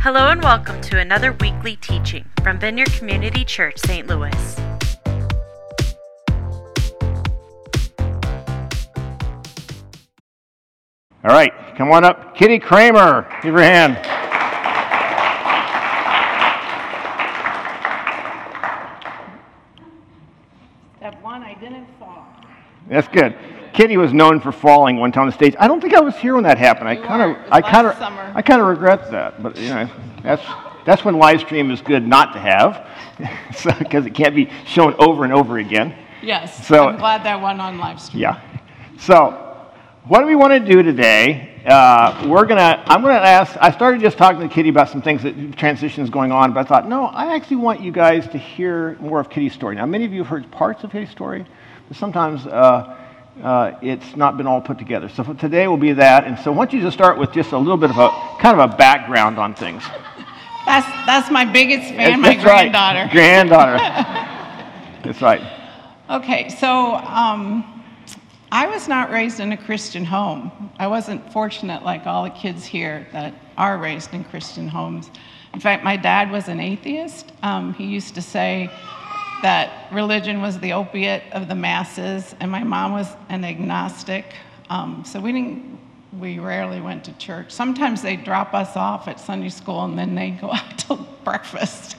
Hello and welcome to another weekly teaching from Vineyard Community Church, St. Louis. All right, come on up. Kitty Kramer, give your hand. Step one, I didn't fall. That's good. Kitty was known for falling one time on the stage. I don't think I was here when that happened. I kind of regret that. But you know, that's when live stream is good not to have, because it can't be shown over and over again. Yes. So, I'm glad that went on live stream. Yeah. So, what do we want to do today? I'm gonna ask. I started just talking to Kitty about some things that transition is going on, but I thought, no, I actually want you guys to hear more of Kitty's story. Now, many of you have heard parts of Kitty's story, but sometimes it's not been all put together. So for today will be that. And so I want you to start with just a little bit of a background on things. That's my biggest fan, my granddaughter. Right. Granddaughter. That's right. Okay, so I was not raised in a Christian home. I wasn't fortunate like all the kids here that are raised in Christian homes. In fact, my dad was an atheist. He used to say that religion was the opiate of the masses, and my mom was an agnostic. So we rarely went to church. Sometimes they'd drop us off at Sunday school, and then they'd go out to breakfast.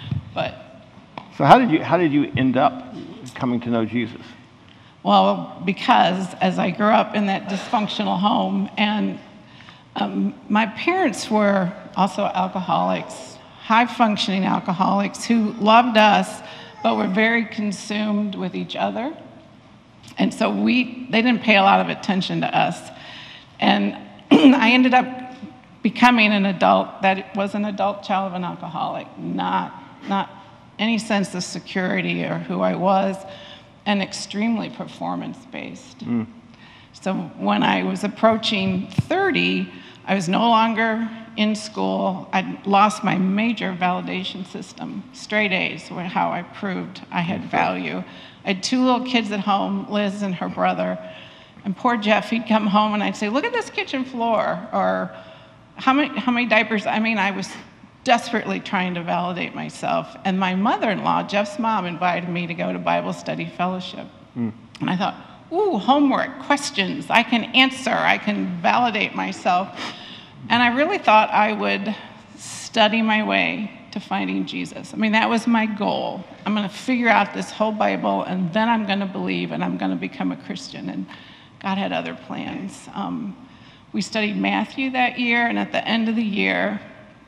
So how did you end up coming to know Jesus? Well, because as I grew up in that dysfunctional home, and my parents were also alcoholics, high-functioning alcoholics who loved us, but were very consumed with each other. And so they didn't pay a lot of attention to us. And I ended up becoming an adult that was an adult child of an alcoholic, not any sense of security or who I was, and extremely performance-based. So when I was approaching 30, I was no longer in school. I'd lost my major validation system. Straight A's were how I proved I had value. I had two little kids at home, Liz and her brother. And poor Jeff, he'd come home and I'd say, look at this kitchen floor, or how many diapers? I mean, I was desperately trying to validate myself. And my mother-in-law, Jeff's mom, invited me to go to Bible study fellowship. And I thought, ooh, homework, questions, I can answer, I can validate myself. And I really thought I would study my way to finding Jesus. I mean, that was my goal. I'm going to figure out this whole Bible, and then I'm going to believe, and I'm going to become a Christian. And God had other plans. We studied Matthew that year, and at the end of the year,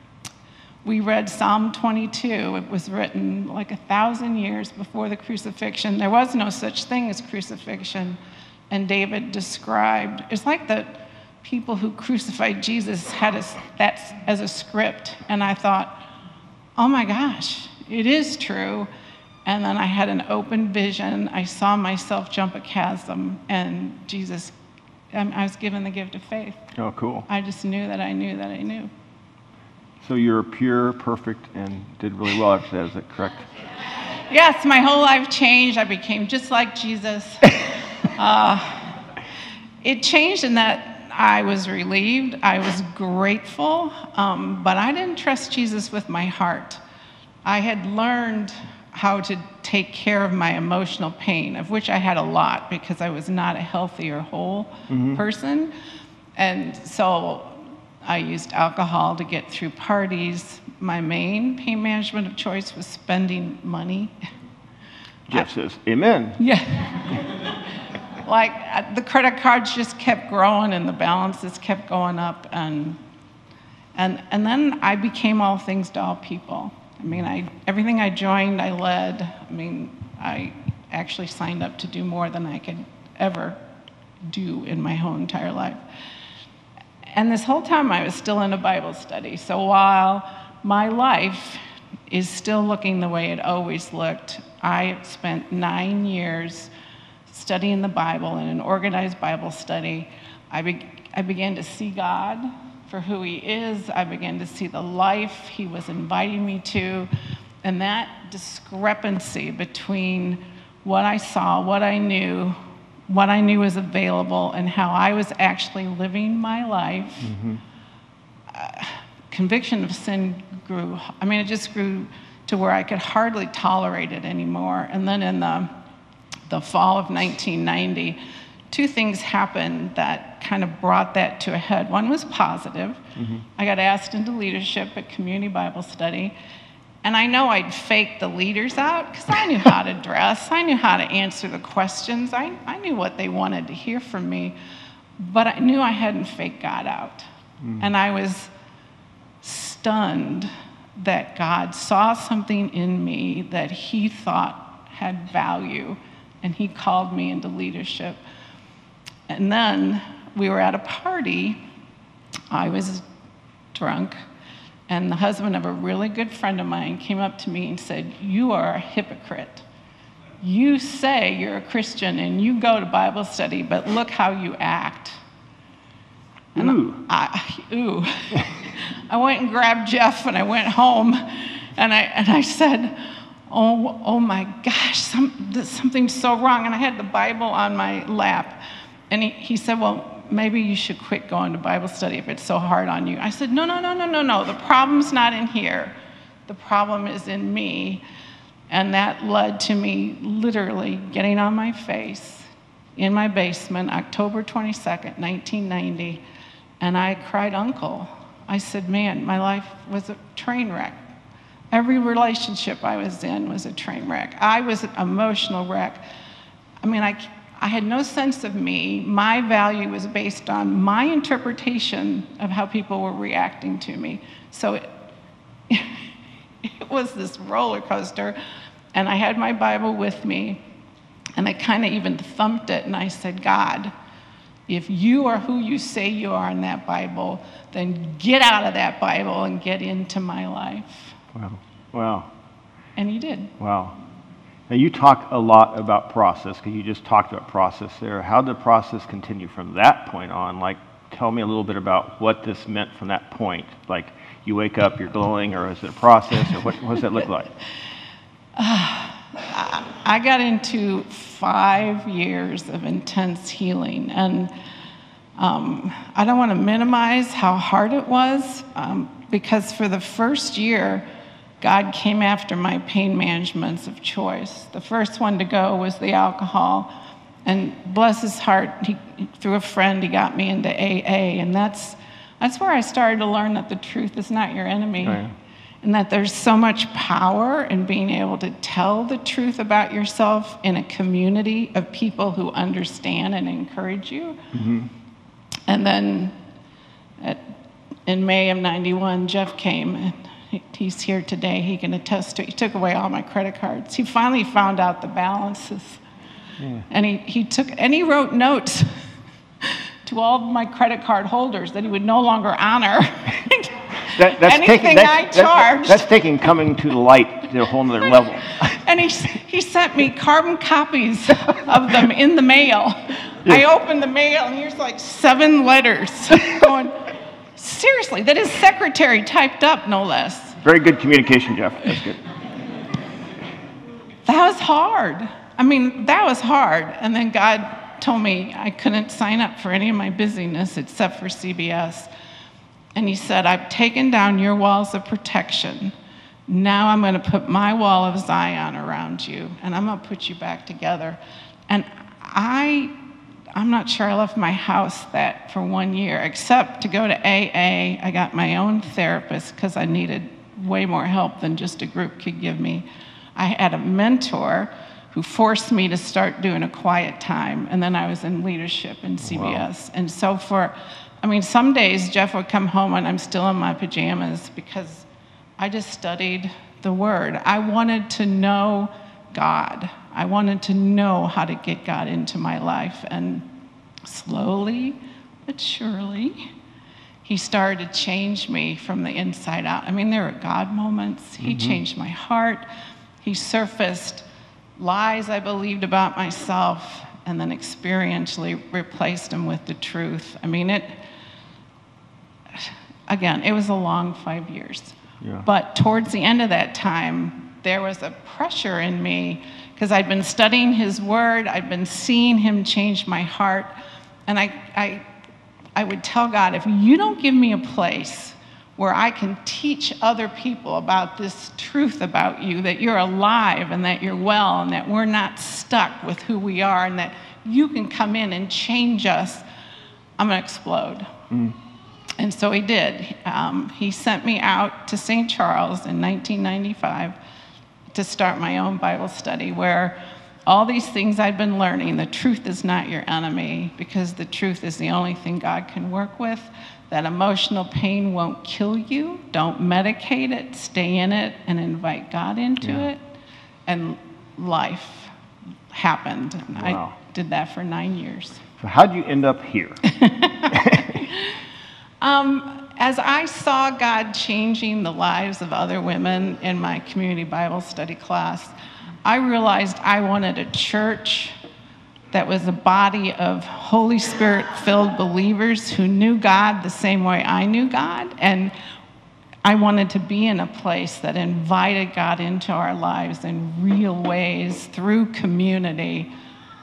we read Psalm 22. It was written like 1,000 years before the crucifixion. There was no such thing as crucifixion. And David described, it's like the people who crucified Jesus had that as a script. And I thought, oh my gosh, it is true. And then I had an open vision. I saw myself jump a chasm, and Jesus, I was given the gift of faith. Oh, cool. I just knew that I knew that I knew. So you're pure, perfect, and did really well after that, is that correct? Yes, my whole life changed. I became just like Jesus. It changed in that I was relieved, I was grateful, but I didn't trust Jesus with my heart. I had learned how to take care of my emotional pain, of which I had a lot because I was not a healthy or whole person. And so I used alcohol to get through parties. My main pain management of choice was spending money. Jeff says, amen. Yeah. Like the credit cards just kept growing and the balances kept going up. And then I became all things to all people. I mean, everything I joined, I led. I mean, I actually signed up to do more than I could ever do in my whole entire life. And this whole time I was still in a Bible study. So while my life is still looking the way it always looked, I spent 9 years studying the Bible in an organized Bible study. I began to see God for who he is. I began to see the life he was inviting me to. And that discrepancy between what I saw, what I knew was available, and how I was actually living my life, conviction of sin grew. I mean, it just grew to where I could hardly tolerate it anymore. And then in the fall of 1990, two things happened that kind of brought that to a head. One was positive. I got asked into leadership at Community Bible Study. And I know I'd fake the leaders out because I knew how to dress. I knew how to answer the questions. I knew what they wanted to hear from me. But I knew I hadn't faked God out. And I was stunned that God saw something in me that he thought had value, and he called me into leadership. And then we were at a party. I was drunk, and the husband of a really good friend of mine came up to me and said, "You are a hypocrite. You say you're a Christian and you go to Bible study, but look how you act." And I went and grabbed Jeff, and I went home, and I said, oh my gosh, something's so wrong. And I had the Bible on my lap, and he said, "Well, maybe you should quit going to Bible study if it's so hard on you." I said, no. The problem's not in here. The problem is in me. And that led to me literally getting on my face in my basement, October 22nd, 1990, and I cried uncle. I said, man, my life was a train wreck. Every relationship I was in was a train wreck. I was an emotional wreck. I mean, I had no sense of me. My value was based on my interpretation of how people were reacting to me. So it was this roller coaster, and I had my Bible with me, and I kind of even thumped it, and I said, "God, if you are who you say you are in that Bible, then get out of that Bible and get into my life." Wow. And he did. Wow. Now, you talk a lot about process, because you just talked about process there. How did the process continue from that point on? Like, tell me a little bit about what this meant from that point. Like, you wake up, you're glowing, or is it a process, or what does that look like? I got into 5 years of intense healing, and I don't want to minimize how hard it was, because for the first year, God came after my pain managements of choice. The first one to go was the alcohol, and bless his heart, through a friend, he got me into AA, and that's where I started to learn that the truth is not your enemy. Right. And that there's so much power in being able to tell the truth about yourself in a community of people who understand and encourage you. And then in May of 91, Jeff came, and he's here today. He can attest to it. He took away all my credit cards. He finally found out the balances. Yeah. And he wrote notes to all of my credit card holders that he would no longer honor That's taking coming to the light to a whole nother level. And he sent me carbon copies of them in the mail. Yeah. I opened the mail, and here's like 7 letters going, seriously, that his secretary typed up, no less. Very good communication, Jeff. That's good. That was hard. I mean, that was hard. And then God told me I couldn't sign up for any of my busyness except for CBS. And he said, "I've taken down your walls of protection. Now I'm going to put my wall of Zion around you, and I'm going to put you back together." And I'm not sure I left my house for 1 year, except to go to AA. I got my own therapist because I needed way more help than just a group could give me. I had a mentor who forced me to start doing a quiet time, and then I was in leadership in CBS. Wow. And so some days Jeff would come home and I'm still in my pajamas because I just studied the Word. I wanted to know God. I wanted to know how to get God into my life. And slowly but surely, he started to change me from the inside out. I mean, there were God moments. He changed my heart. He surfaced lies I believed about myself and then experientially replaced them with the truth. I mean, it was a long 5 years. Yeah. But towards the end of that time, there was a pressure in me because I'd been studying his Word. I'd been seeing him change my heart. And I would tell God, if you don't give me a place where I can teach other people about this truth about you, that you're alive and that you're well and that we're not stuck with who we are and that you can come in and change us, I'm going to explode. And so he did. He sent me out to St. Charles in 1995 to start my own Bible study, where all these things I'd been learning, the truth is not your enemy, because the truth is the only thing God can work with, that emotional pain won't kill you, don't medicate it, stay in it, and invite God into it. And life happened. And I did that for 9 years. So how'd you end up here? As I saw God changing the lives of other women in my community Bible study class, I realized I wanted a church that was a body of Holy Spirit-filled believers who knew God the same way I knew God. And I wanted to be in a place that invited God into our lives in real ways through community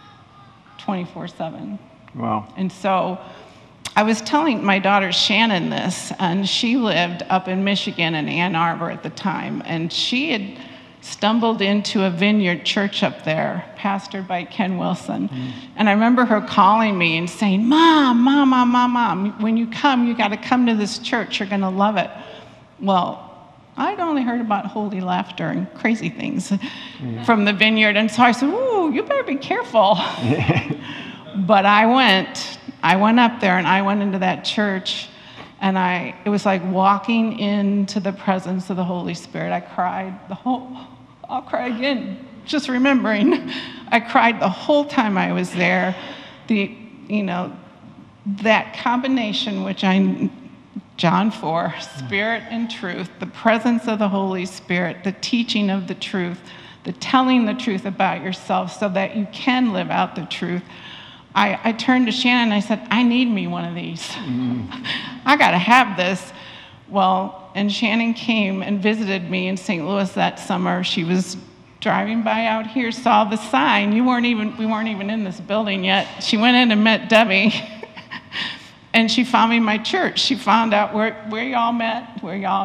24/7. Wow. And so I was telling my daughter Shannon this, and she lived up in Michigan in Ann Arbor at the time, and she had stumbled into a Vineyard church up there, pastored by Ken Wilson. And I remember her calling me and saying, Mom, when you come, you got to come to this church. You're going to love it. Well, I'd only heard about holy laughter and crazy things from the Vineyard. And so I said, ooh, you better be careful. But I went up there and I went into that church, and it was like walking into the presence of the Holy Spirit. I cried I'll cry again, just remembering. I cried the whole time I was there. That combination, which John 4, Spirit and truth, the presence of the Holy Spirit, the teaching of the truth, the telling the truth about yourself so that you can live out the truth. I turned to Shannon and I said, I need me one of these. I got to have this. Well, and Shannon came and visited me in St. Louis that summer. She was driving by out here, saw the sign. We weren't even in this building yet. She went in and met Debbie. And she found me my church. She found out where y'all met,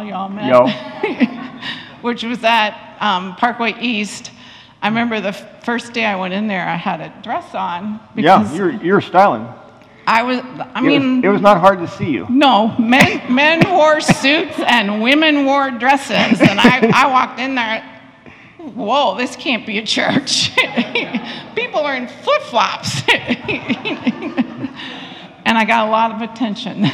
which was at Parkway East. I remember the first day I went in there, I had a dress on. Yeah, you're styling. It was not hard to see you. No, men wore suits and women wore dresses. And I walked in there, whoa, this can't be a church. People are in flip-flops. And I got a lot of attention.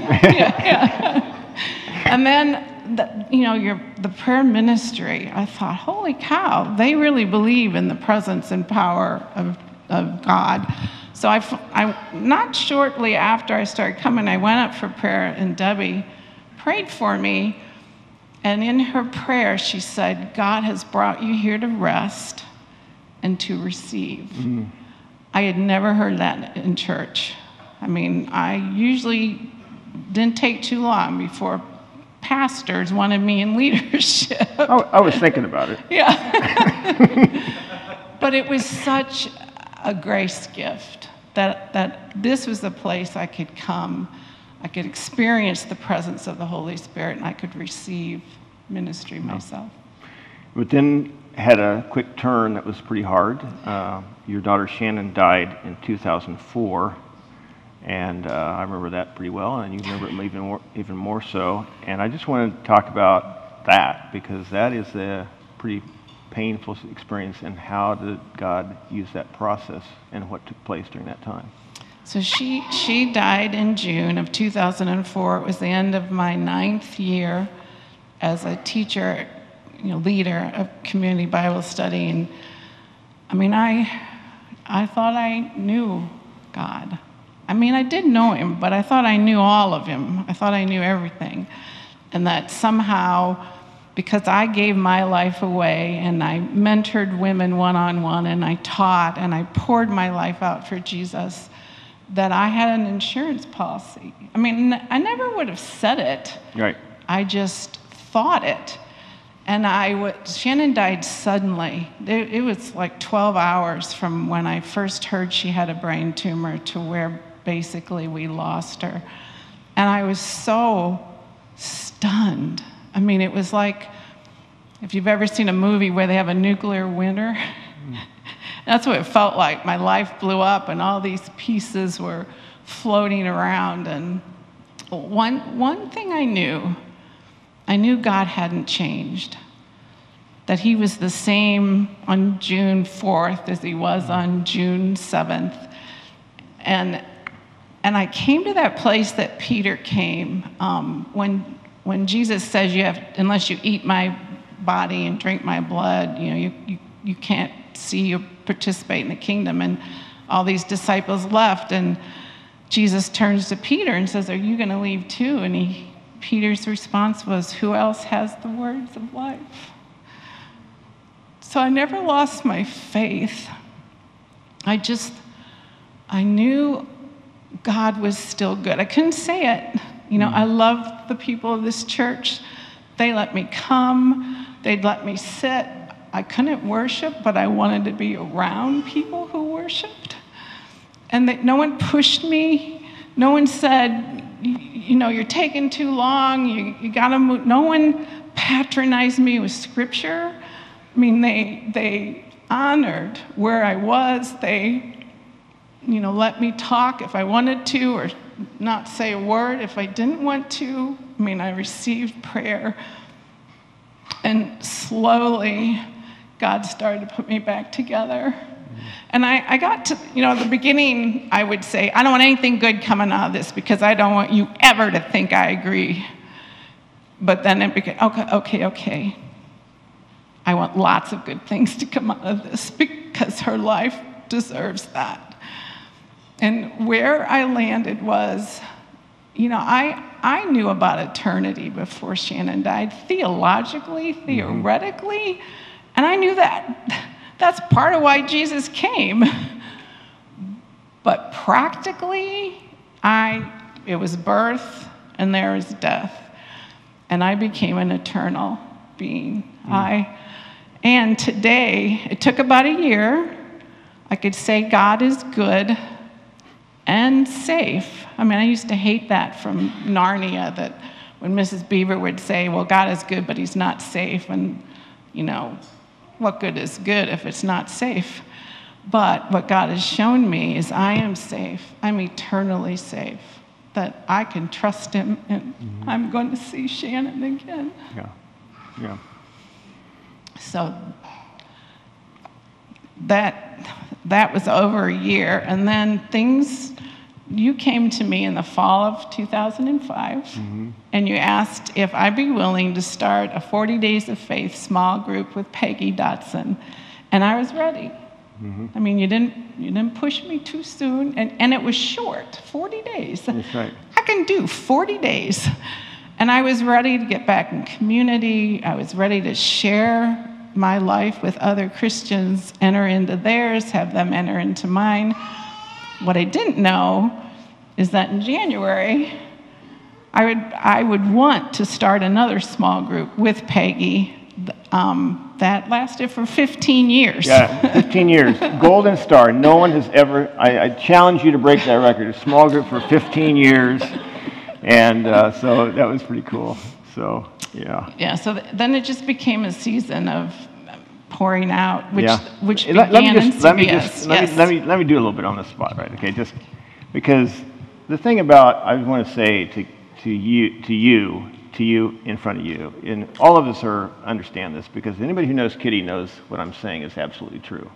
And then, the prayer ministry, I thought, holy cow, they really believe in the presence and power of God. So not shortly after I started coming, I went up for prayer, and Debbie prayed for me. And in her prayer, she said, God has brought you here to rest and to receive. I had never heard that in church. I usually didn't take too long before pastors wanted me in leadership. I was thinking about it. Yeah. But it was such a grace gift that this was the place I could come. I could experience the presence of the Holy Spirit, and I could receive ministry myself. But then had a quick turn that was pretty hard. Your daughter Shannon died in 2004. And I remember that pretty well, and you remember it even more so. And I just want to talk about that, because that is a pretty painful experience. And how did God use that process, and what took place during that time? So she died in June of 2004. It was the end of my 9th year as a teacher, leader of community Bible study. And I thought I knew God. I did know him, but I thought I knew all of him. I thought I knew everything. And that somehow, because I gave my life away and I mentored women one-on-one and I taught and I poured my life out for Jesus, that I had an insurance policy. I never would have said it. Right. I just thought it. And Shannon died suddenly. It was like 12 hours from when I first heard she had a brain tumor to where basically we lost her. And I was so stunned. I mean, it was like, if you've ever seen a movie where they have a nuclear winter, that's what it felt like. My life blew up and all these pieces were floating around. And one thing I knew God hadn't changed, that he was the same on June 4th as he was on June 7th. And I came to that place that Peter came when Jesus says, unless you eat my body and drink my blood, you can't see or participate in the kingdom. And all these disciples left, and Jesus turns to Peter and says, are you going to leave too? And Peter's response was, who else has the words of life? So I never lost my faith. I knew God was still good. I couldn't say it. I love the people of this church. They let me come. They'd let me sit. I couldn't worship, but I wanted to be around people who worshiped. And no one pushed me. No one said, you're taking too long. You got to move. No one patronized me with scripture. I mean, they honored where I was. They let me talk if I wanted to, or not say a word if I didn't want to. I mean, I received prayer. And slowly, God started to put me back together. And I got to, at the beginning, I would say, I don't want anything good coming out of this because I don't want you ever to think I agree. But then it became, okay. I want lots of good things to come out of this because her life deserves that. And where I landed was, I knew about eternity before Shannon died, theologically, theoretically, and I knew that's part of why Jesus came. But practically, it was birth and there was death, and I became an eternal being. And today, it took about a year. I could say God is good and safe. I mean, I used to hate that from Narnia, that when Mrs. Beaver would say, well, God is good, but he's not safe. And, what good is good if it's not safe? But what God has shown me is I am safe. I'm eternally safe, that I can trust him, and I'm going to see Shannon again. Yeah. So that was over a year. And then you came to me in the fall of 2005, and you asked if I'd be willing to start a 40 Days of Faith small group with Peggy Dotson, and I was ready. I mean, you didn't push me too soon, and it was short, 40 days. That's right. I can do 40 days. And I was ready to get back in community. I was ready to share my life with other Christians, enter into theirs, have them enter into mine. What I didn't know is that in January, I would want to start another small group with Peggy that lasted for 15 years. Yeah, 15 years. Golden Star. No one has ever, I challenge you to break that record. A small group for 15 years. And so that was pretty cool. So, yeah. Yeah, so then it just became a season of pouring out, which began in CBS. Let me do a little bit on the spot, right? Okay, just because the thing about, I want to say to you in front of you, and all of us understand this, because anybody who knows Kitty knows what I'm saying is absolutely true.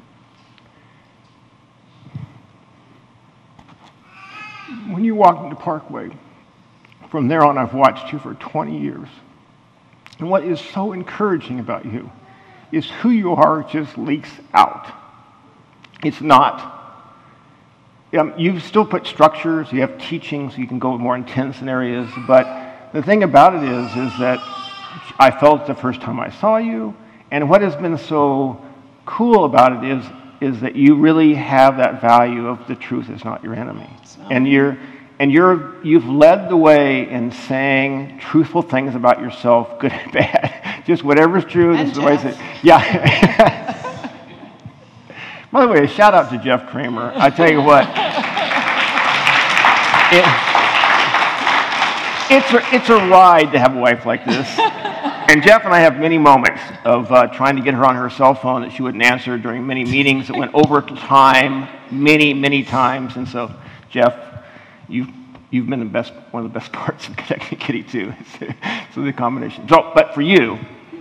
When you walk into Parkway, from there on, I've watched you for 20 years. And what is so encouraging about you is who you are just leaks out. It's not. You've still put structures, you have teachings, you can go more intense in areas, but the thing about it is that I felt it the first time I saw you, and what has been so cool about it is that you really have that value of the truth is not your enemy. And you've led the way in saying truthful things about yourself, good and bad. Just whatever's true. And this is the way I say. Yeah. By the way, a shout out to Jeff Kramer. I tell you what. it's a ride to have a wife like this. And Jeff and I have many moments of trying to get her on her cell phone that she wouldn't answer during many meetings that went over time, many times. And so, Jeff, you've been one of the best parts of Connecting Kitty too. So the combination. So, but for you,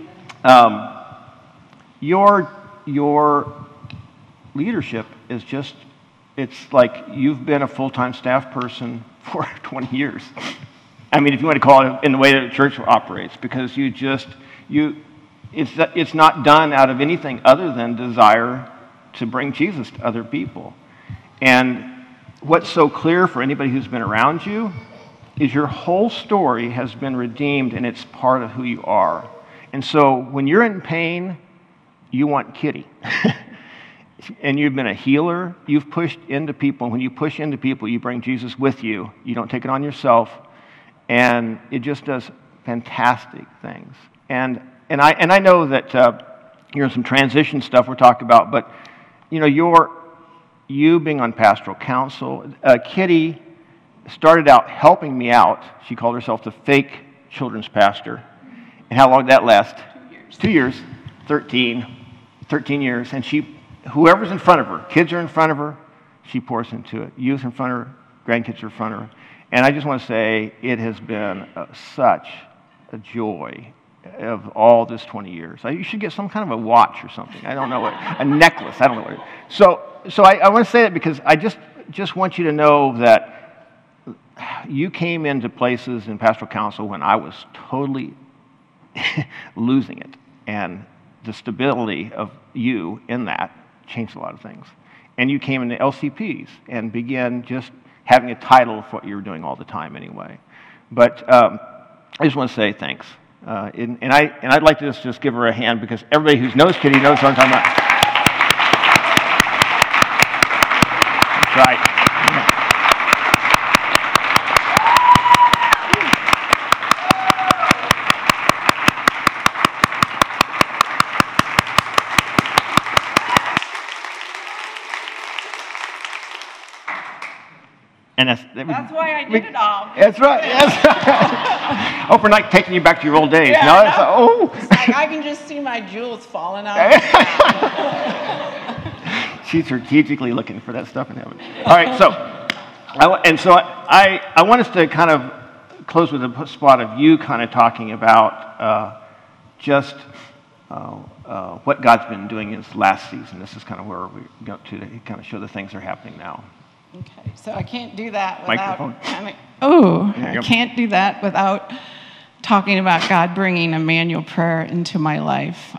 your leadership is just, it's like you've been a full-time staff person for 20 years. I mean, if you want to call it in the way that the church operates, because it's not done out of anything other than desire to bring Jesus to other people. And what's so clear for anybody who's been around you is your whole story has been redeemed and it's part of who you are. And so when you're in pain, you want Kitty. And you've been a healer. You've pushed into people. When you push into people, you bring Jesus with you. You don't take it on yourself. And it just does fantastic things. And I know that some transition stuff we're talking about, but you being on pastoral council, Kitty started out helping me out. She called herself the fake children's pastor. And how long did that last? 2 years. 13 years. And whoever's in front of her, kids are in front of her, she pours into it. Youth in front of her, grandkids are in front of her. And I just want to say it has been such a joy of all this 20 years. You should get some kind of a watch or something. I don't know a necklace. I don't know what it is. So I want to say that because I just want you to know that you came into places in pastoral council when I was totally losing it. And the stability of you in that changed a lot of things. And you came into LCPs and began just having a title of what you were doing all the time anyway. But I just want to say thanks. And I'd like to just give her a hand because everybody who knows Kitty knows what I'm talking about. That's right. And that's why I did it all. That's right. Hope we're not taking you back to your old days. Yeah, no. It's like I can just see my jewels falling out. She's strategically looking for that stuff in heaven. All right, so I want us to kind of close with a spot of you kind of talking about just what God's been doing in this last season. This is kind of where we go to kind of show the things that are happening now. Okay, so I can't do that Microphone. I can't do that without talking about God bringing Emmanuel Prayer into my life.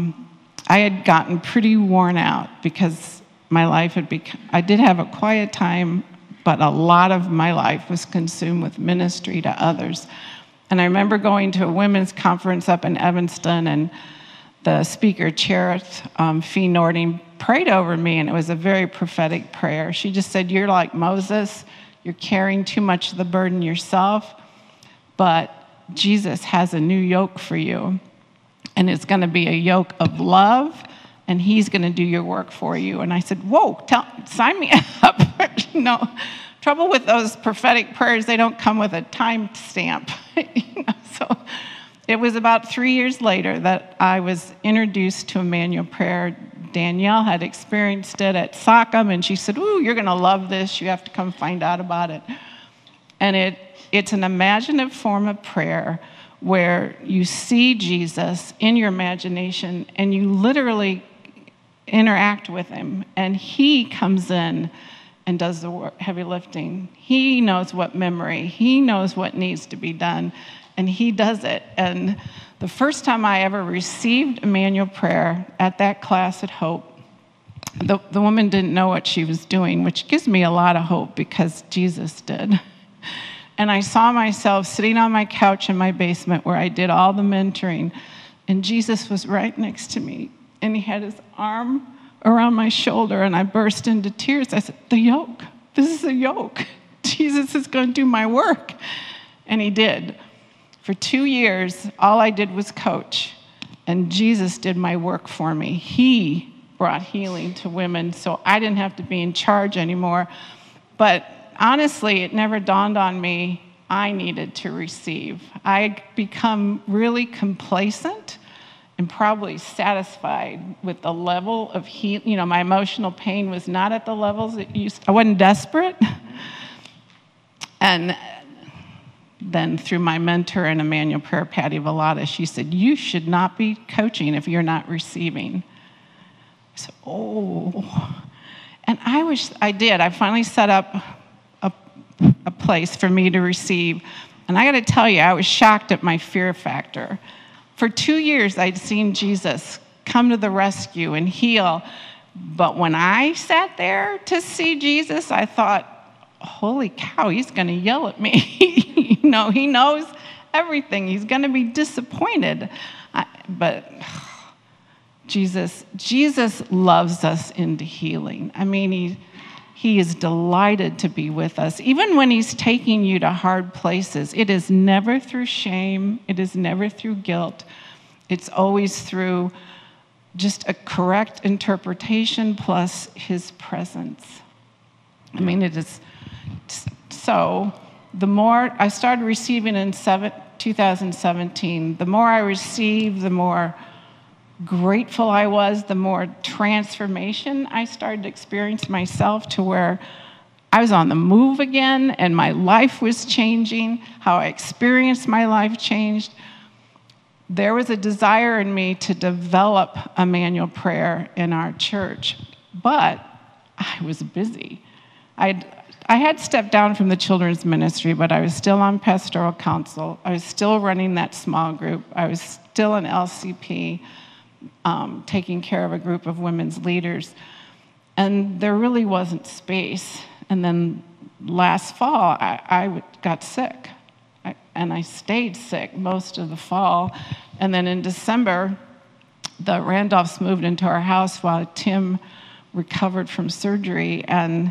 I had gotten pretty worn out because my life had become, I did have a quiet time, but a lot of my life was consumed with ministry to others. And I remember going to a women's conference up in Evanston, and the speaker, Cherith Fee Nording, prayed over me, and it was a very prophetic prayer. She just said, "You're like Moses. You're carrying too much of the burden yourself, but Jesus has a new yoke for you, and it's going to be a yoke of love, and he's going to do your work for you." And I said, "Whoa, sign me up." Trouble with those prophetic prayers, they don't come with a time stamp. So it was about 3 years later that I was introduced to Emmanuel Prayer. Danielle had experienced it at Sockham, and she said, "Ooh, you're going to love this. You have to come find out about it." And it's an imaginative form of prayer where you see Jesus in your imagination, and you literally interact with him, and he comes in and does the heavy lifting. He knows what memory, he knows what needs to be done, and he does it. And the first time I ever received Emmanuel Prayer at that class at Hope, the woman didn't know what she was doing, which gives me a lot of hope because Jesus did. And I saw myself sitting on my couch in my basement where I did all the mentoring, and Jesus was right next to me, and he had his arm around my shoulder, and I burst into tears. I said, "The yoke, this is a yoke. Jesus is going to do my work." And he did. For 2 years, all I did was coach, and Jesus did my work for me. He brought healing to women, so I didn't have to be in charge anymore. But honestly, it never dawned on me I needed to receive. I become really complacent and probably satisfied with the level of healing. You know, my emotional pain was not at the levels it used to. I wasn't desperate. And then through my mentor in Emmanuel Prayer, Patty Vallada, she said, you should not be coaching if you're not receiving. I said, oh. And I did. I finally set up a place for me to receive. And I got to tell you, I was shocked at my fear factor. For 2 years, I'd seen Jesus come to the rescue and heal. But when I sat there to see Jesus, I thought, holy cow, he's going to yell at me. You know, he knows everything. He's going to be disappointed. But Jesus loves us into healing. I mean, he is delighted to be with us. Even when he's taking you to hard places, it is never through shame. It is never through guilt. It's always through just a correct interpretation plus his presence. I mean, it is so. The more I started receiving in 2017, the more I received, the more grateful I was, the more transformation I started to experience myself, to where I was on the move again and my life was changing. How I experienced my life changed. There was a desire in me to develop Emmanuel Prayer in our church, but I was busy. I had stepped down from the children's ministry, but I was still on pastoral council. I was still running that small group. I was still in LCP, taking care of a group of women's leaders. And there really wasn't space. And then last fall, I got sick. And I stayed sick most of the fall. And then in December, the Randolphs moved into our house while Tim recovered from surgery. And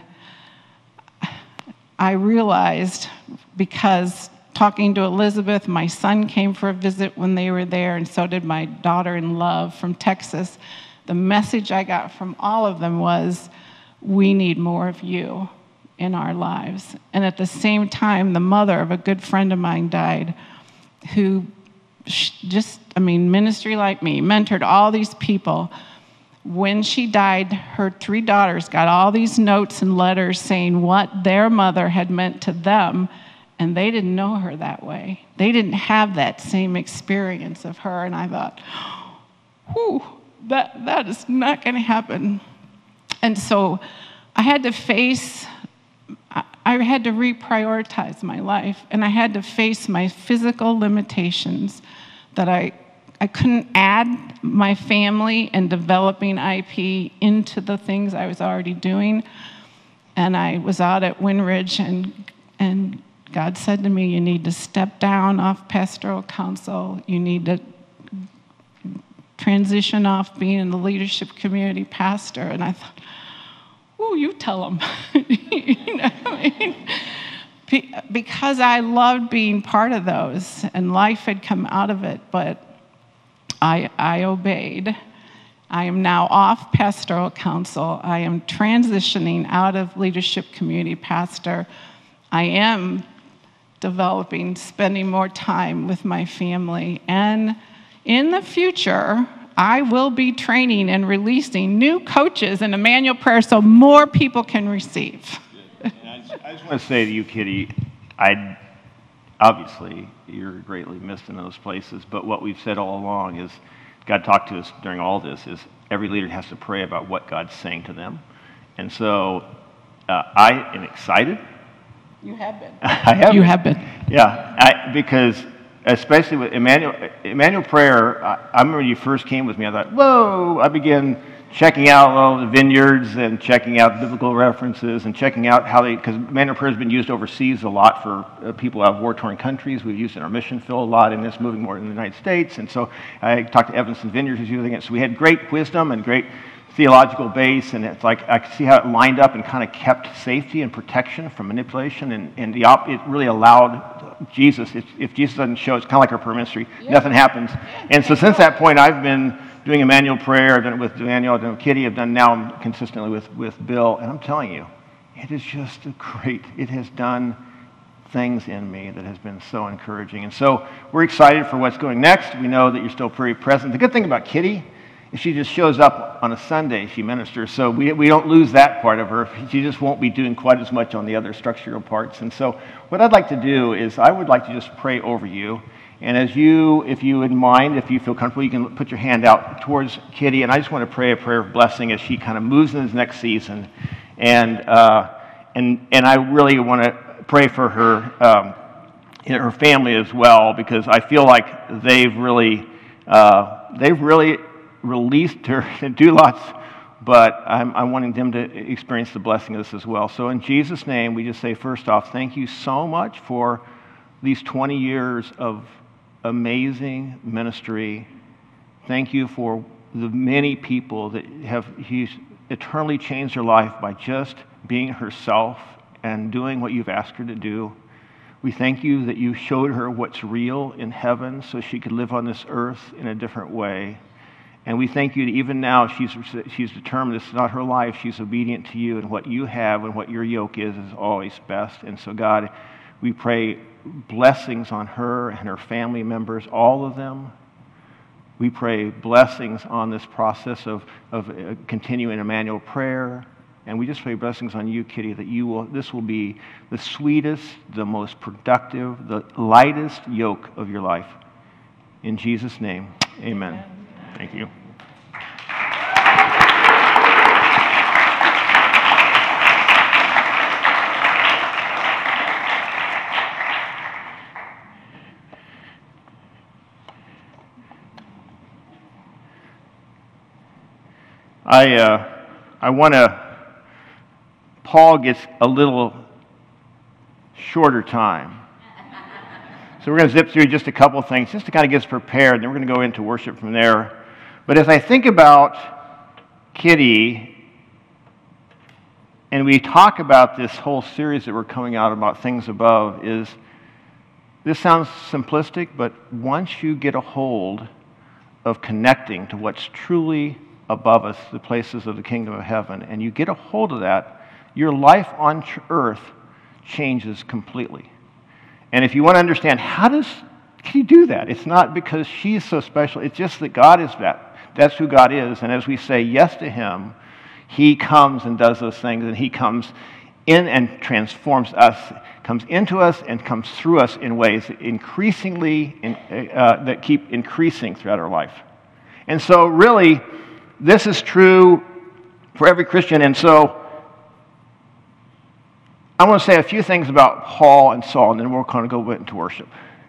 I realized, because talking to Elizabeth, my son came for a visit when they were there, and so did my daughter-in-law from Texas. The message I got from all of them was, we need more of you in our lives. And at the same time, the mother of a good friend of mine died, who ministry like me, mentored all these people. When she died, her 3 daughters got all these notes and letters saying what their mother had meant to them, and they didn't know her that way. They didn't have that same experience of her, and I thought, whew, that is not going to happen. And so I had to reprioritize my life, and I had to face my physical limitations, that I couldn't add my family and developing IP into the things I was already doing. And I was out at Winridge, and God said to me, you need to step down off pastoral council. You need to transition off being in the leadership community pastor. And I thought, oh, you tell him. You know what I mean? Because I loved being part of those, and life had come out of it, but I obeyed. I am now off pastoral council. I am transitioning out of leadership community pastor. I am spending more time with my family. And in the future, I will be training and releasing new coaches in Emmanuel Prayer so more people can receive. I just want to say to you, Kitty, obviously, you're greatly missed in those places, but what we've said all along is, God talked to us during all this, is every leader has to pray about what God's saying to them. And so I am excited. You have been. I have. You have been. Yeah, because especially with Emmanuel Prayer, I remember when you first came with me, I thought, whoa, I began checking out all the vineyards and checking out biblical references and checking out how because Emmanuel Prayer has been used overseas a lot for people out of war-torn countries. We've used it in our mission field a lot, and it's moving more in the United States. And so I talked to Evanston Vineyards who's using it. So we had great wisdom and great theological base, and it's like I could see how it lined up and kind of kept safety and protection from manipulation, and it really allowed Jesus. If Jesus doesn't show, it's kind of like our prayer ministry. Yeah. Nothing happens. And so since that point, I've been doing Emmanuel Prayer. I've done it with Daniel, I've done it with Kitty, I've done now consistently with Bill, and I'm telling you, it is just great. It has done things in me that has been so encouraging. And so we're excited for what's going next. We know that you're still very present. The good thing about Kitty is she just shows up on a Sunday, she ministers, so we don't lose that part of her. She just won't be doing quite as much on the other structural parts. And so what I'd like to do is I would like to just pray over you. And if you would mind, if you feel comfortable, you can put your hand out towards Kitty. And I just want to pray a prayer of blessing as she kind of moves into this next season. And I really want to pray for her her family as well, because I feel like they've really released her to do lots, but I'm wanting them to experience the blessing of this as well. So in Jesus' name, we just say, first off, thank you so much for these 20 years of amazing ministry. Thank you for the many people that he's eternally changed her life by just being herself and doing what you've asked her to do. We thank you that you showed her what's real in heaven so she could live on this earth in a different way. And we thank you that even now she's determined this is not her life. She's obedient to you, and what you have and what your yoke is always best. And so, God, we pray blessings on her and her family members, all of them. We pray blessings on this process of continuing Emmanuel prayer. And we just pray blessings on you, Kitty, that this will be the sweetest, the most productive, the lightest yoke of your life. In Jesus' name, amen. Thank you. I want to. Paul gets a little shorter time. So we're going to zip through just a couple of things just to kind of get us prepared, and then we're going to go into worship from there. But as I think about Kitty, and we talk about this whole series that we're coming out about things above, this sounds simplistic, but once you get a hold of connecting to what's truly above us, the places of the kingdom of heaven, and you get a hold of that, your life on earth changes completely. And if you want to understand, how does Kitty do that? It's not because she's so special. It's just that God is that. That's who God is. And as we say yes to Him, He comes and does those things, and He comes in and transforms us, comes into us and comes through us in ways that that keep increasing throughout our life. And so really, this is true for every Christian. And so I want to say a few things about Paul and Saul, and then we'll kind of go into worship.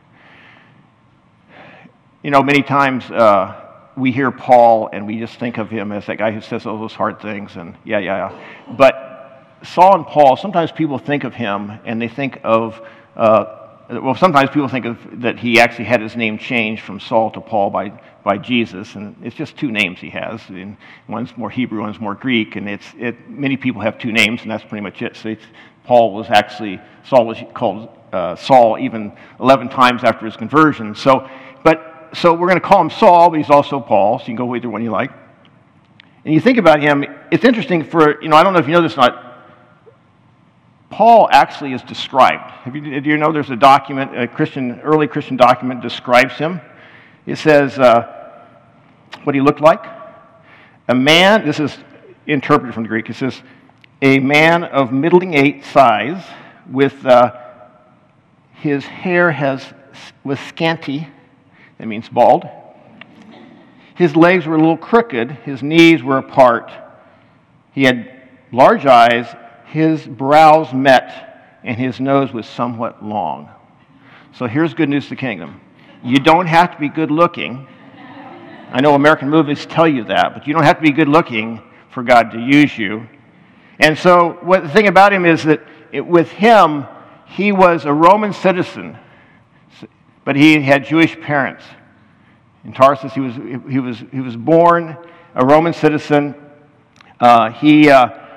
You know, many times we hear Paul and we just think of him as that guy who says all those hard things and yeah. But Saul and Paul, sometimes people think of him and they think of, sometimes people think of that he actually had his name changed from Saul to Paul by Jesus, and it's just two names he has. And one's more Hebrew, one's more Greek, and many people have two names, and that's pretty much it. So Saul was called Saul even 11 times after his conversion. So we're going to call him Saul, but he's also Paul, so you can go with either one you like. And you think about him, it's interesting I don't know if you know this or not, Paul actually is described. Do you know there's a document, early Christian document describes him? It says what he looked like. A man, this is interpreted from the Greek, it says, a man of middling age size with his hair was scanty, that means bald. His legs were a little crooked, his knees were apart. He had large eyes, his brows met, and his nose was somewhat long. So here's good news to the kingdom. You don't have to be good looking. I know American movies tell you that, but you don't have to be good looking for God to use you. And so the thing about him is that with him, he was a Roman citizen, but he had Jewish parents. In Tarsus, he was born a Roman citizen. He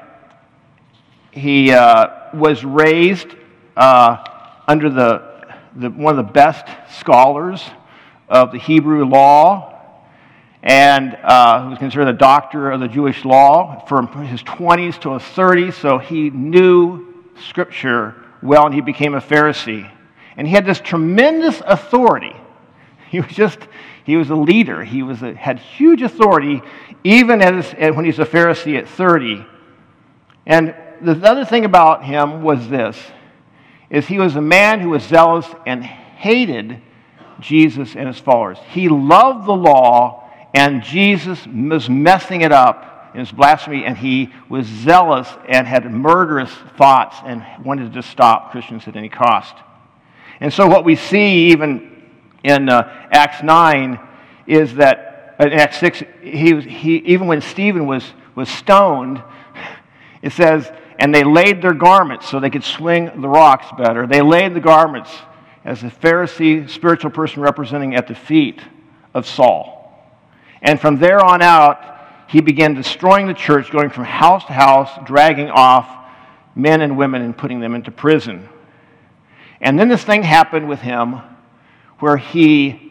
was raised under one of the best scholars of the Hebrew law, and who was considered a doctor of the Jewish law from his 20s to his 30s, so he knew Scripture well, and he became a Pharisee. And he had this tremendous authority. He was a leader. Had huge authority, even when he's a Pharisee at 30. And the other thing about him was this, is he was a man who was zealous and hated Jesus and his followers. He loved the law, and Jesus was messing it up in his blasphemy, and he was zealous and had murderous thoughts and wanted to stop Christians at any cost. And so what we see even in Acts 9 is that, in Acts 6, even when Stephen was stoned, it says, and they laid their garments so they could swing the rocks better. They laid the garments as a Pharisee, spiritual person representing at the feet of Saul. And from there on out, he began destroying the church, going from house to house, dragging off men and women and putting them into prison. And then this thing happened with him where he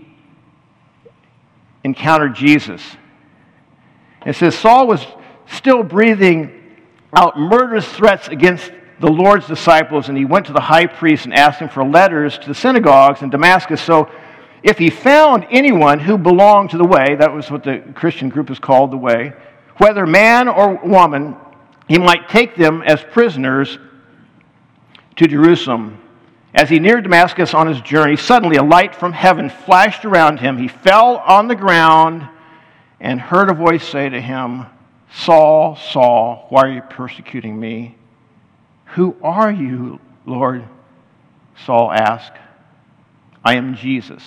encountered Jesus. It says Saul was still breathing out murderous threats against the Lord's disciples, and he went to the high priest and asked him for letters to the synagogues in Damascus. So if he found anyone who belonged to the way, that was what the Christian group is called, the way, whether man or woman, he might take them as prisoners to Jerusalem. As he neared Damascus on his journey, suddenly a light from heaven flashed around him. He fell on the ground and heard a voice say to him, Saul, Saul, why are you persecuting me? Who are you, Lord? Saul asked. I am Jesus,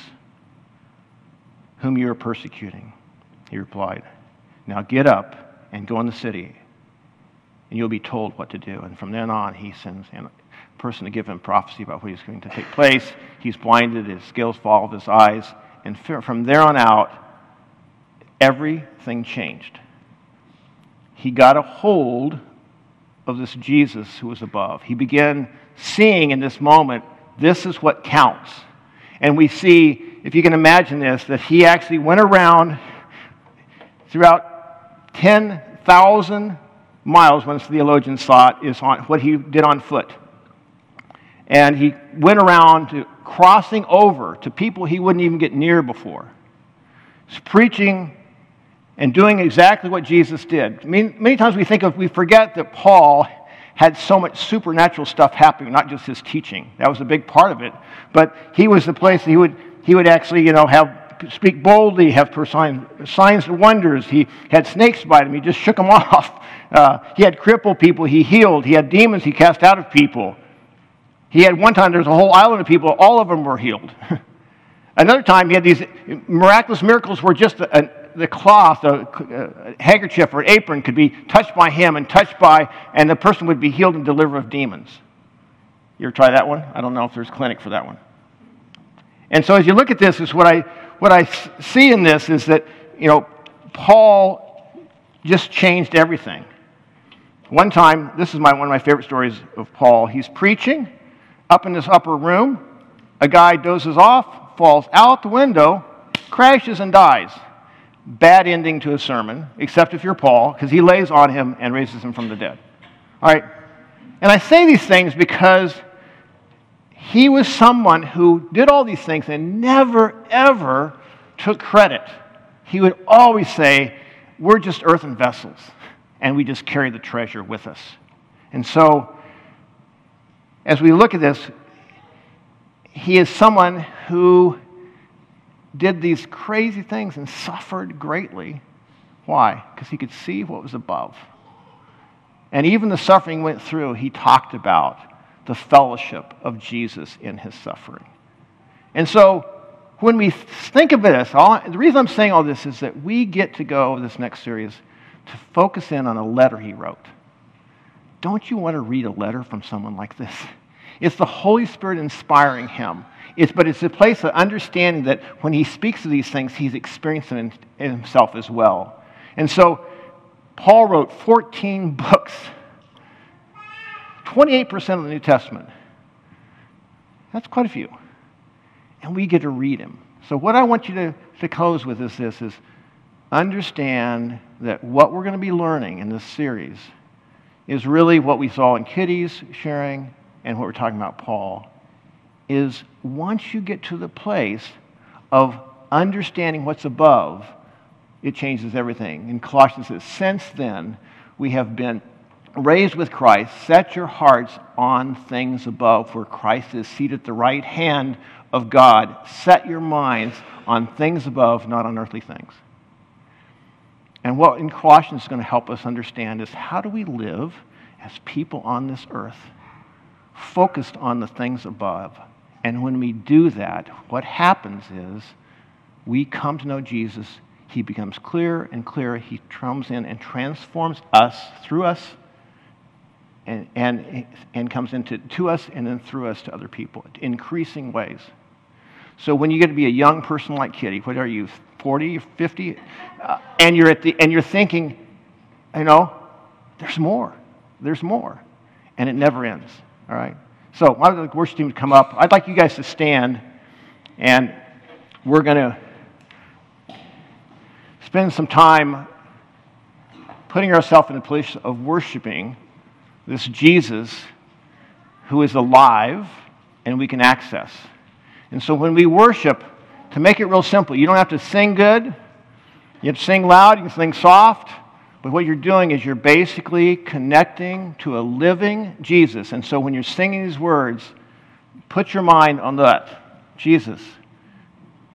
whom you are persecuting, he replied. Now get up and go in the city, and you'll be told what to do. And from then on, he sends a person to give him prophecy about what is going to take place. He's blinded, his scales fall off his eyes, and from there on out, everything changed. He got a hold of this Jesus who was above. He began seeing in this moment, this is what counts. And we see, if you can imagine this, that he actually went around throughout 10,000 miles, one theologian thought, is on what he did on foot. And he went around to crossing over to people he wouldn't even get near before. He's preaching and doing exactly what Jesus did. Many times we forget that Paul had so much supernatural stuff happening, not just his teaching. That was a big part of it. But he was the place he would actually, speak boldly, have signs and wonders. He had snakes bite him. He just shook them off. He had crippled people. He healed. He had demons he cast out of people. He had one time, there was a whole island of people. All of them were healed. Another time, he had these miraculous miracles where just the cloth, a handkerchief or apron could be touched by him and the person would be healed and delivered of demons. You ever try that one? I don't know if there's a clinic for that one. And so as you look at this, is what I see in this is that, Paul just changed everything. One time, this is one of my favorite stories of Paul. He's preaching up in this upper room. A guy dozes off, falls out the window, crashes and dies. Bad ending to a sermon, except if you're Paul, because he lays on him and raises him from the dead. All right? And I say these things because he was someone who did all these things and never, ever took credit. He would always say, we're just earthen vessels, and we just carry the treasure with us. And so, as we look at this, he is someone who did these crazy things and suffered greatly. Why? Because he could see what was above. And even the suffering he went through, he talked about the fellowship of Jesus in his suffering. And so, when we think of this, the reason I'm saying all this is that we get to go, this next series, to focus in on a letter he wrote. Don't you want to read a letter from someone like this? It's the Holy Spirit inspiring him. But it's a place of understanding that when he speaks of these things, he's experienced them in himself as well. And so, Paul wrote 14 books, 28% of the New Testament. That's quite a few. And we get to read him. So what I want you to close with is understand that what we're going to be learning in this series is really what we saw in Kitty's sharing and what we're talking about, Paul, is once you get to the place of understanding what's above, it changes everything. In Colossians it says, since then we have been raised with Christ, set your hearts on things above, where Christ is seated at the right hand of God. Set your minds on things above, not on earthly things. And what in Colossians is going to help us understand is, how do we live as people on this earth, focused on the things above? And when we do that, what happens is we come to know Jesus. He becomes clearer and clearer. He comes in and transforms us, through us, and comes into to us and then through us to other people in increasing ways. So when you get to be a young person like Kitty, what are you, 40 or 50, and you're thinking, there's more, and it never ends. All right. So I'd like the worship team to come up. I'd like you guys to stand, and we're going to spend some time putting ourselves in a place of worshiping this Jesus who is alive and we can access. And so when we worship, to make it real simple, you don't have to sing good, you have to sing loud, you can sing soft, but what you're doing is you're basically connecting to a living Jesus. And so when you're singing these words, put your mind on that, Jesus.